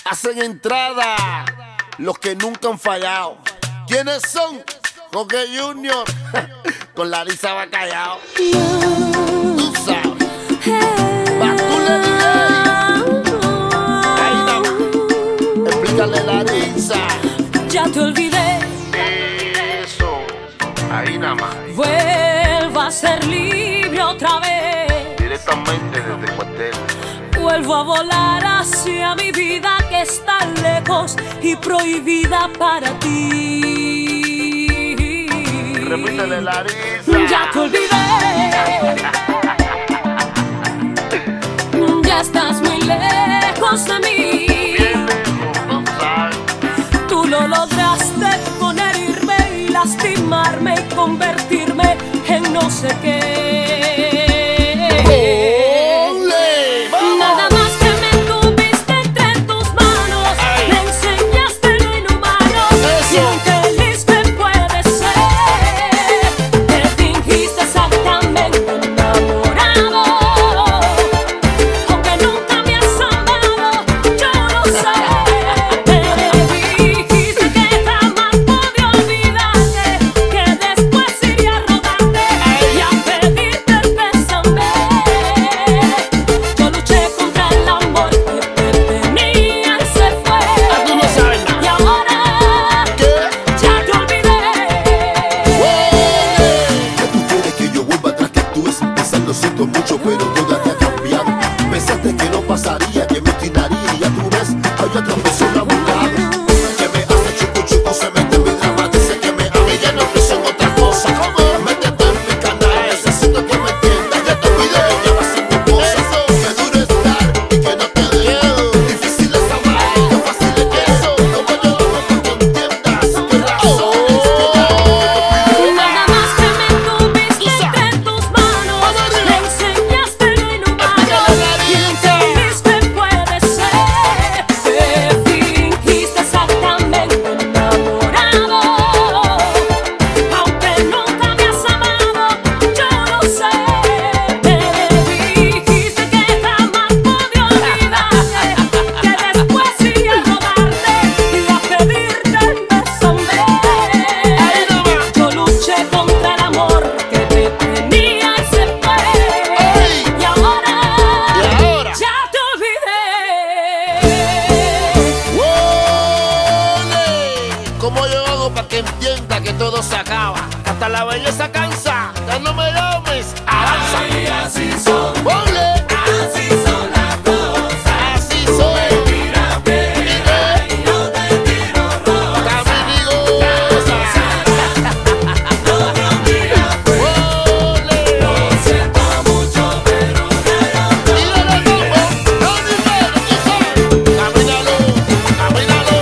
Hacen entrada los que nunca han fallado. ¿Quiénes son? Jorge Junior con Larissa Bacallao. Tú sabes. Bascule DJ. Ahí nada más. Explícale, Larissa. Ya te olvidé. Eso. Ahí nada más. Vuelvo a ser libre otra vez. Directamente desde el cuartel. Vuelvo a volar hacia mi vida que está lejos y prohibida para ti. Repítele, Larissa. Ya te olvidé. Ya estás muy lejos de mí. Bien lejos, no sabes. Tú lo lograste con herirme y lastimarme y convertirme en no sé qué. Lo siento mucho, pero todo te ha cambiado. Pensaste que no pasaría, que me tiraría y ya tú ves, hay otra persona a mi lado que me hace chucu chucu, se mete en mi drama, dice que me ama y ya no pienso en otra cosa. Métete en mi canal, necesito que me entiendas. Ya te olvidé, ya va a ser tu cosa. Que duro estar y que no te dejo. Difícil es amar y qué fácil es eso. Como yo hago para que entiendas qué razones que ya no te olvidé. Nada más que me tuviste entre tus manos. Me enseñaste lo inhumano y entendiste puede ser. Te fingiste exactamente enamorado. Aunque nunca me has amado, yo lo sé. Me dijiste que jamás podía olvidarte, que después iba a rogarte y a pedirte bésame. Yo luché contra el amor que te tenía y se fue. Y ahora ya te olvidé. ¡Ole! ¿Cómo yo hago para que entienda que todo se acaba? Hasta la belleza cansa, ya no me llames, avanza. Así son, ¡Ole! así son las cosas. Así soy, Mírame, y yo te tiro rosa. también digo, ¡ole! Lo siento mucho, pero ya Y de nuevo, no dinero, tú sabes. Camínalo, camínalo.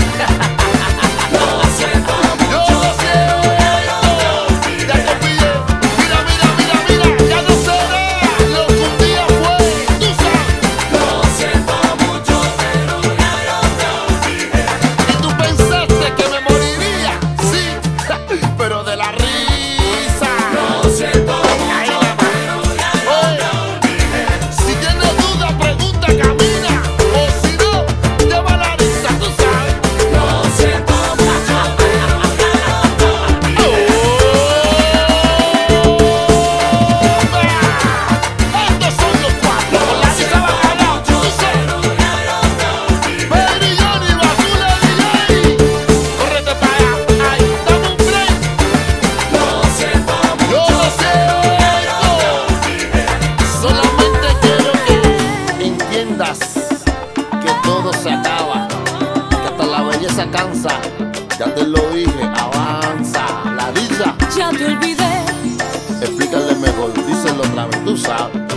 lo siento Yo mucho, lo sé, ya te olvidé. Mira, mira, mira, mira, ya no será lo que un día fue, tú sabes. lo siento mucho, pero ya yo te olvidé. Y tú pensaste que me moriría, sí, pero de la risa. Lo siento Ahí mucho, la pero ya yo Oye, te olvidé. si tienes duda, pregunta, camina. O si no, lleva la risa, tú sabes. Lo siento mucho, pero ya yo te olvidé. Estos son los cuatro, con la risa Bacallao, tú sabes. Baby Johnny, Bascule DJ. Córrete para allá, ay, dame un break. Lo siento Yo mucho, lo sé, solamente quiero que entiendas que todo se acaba, que hasta la belleza cansa. Ya te lo dije, avanza, Larissa. Ya te olvidé. Explícale mejor, díselo otra vez, tú sabes.